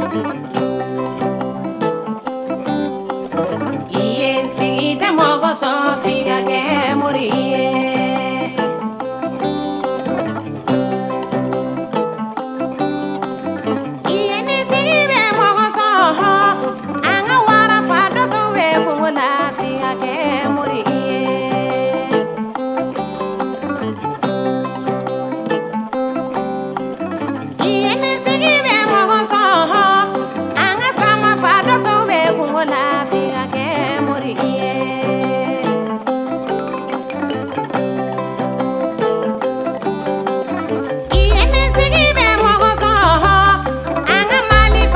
I ye n sigi tɛ mɔgɔ sɔn f'i ka kɛ mori ye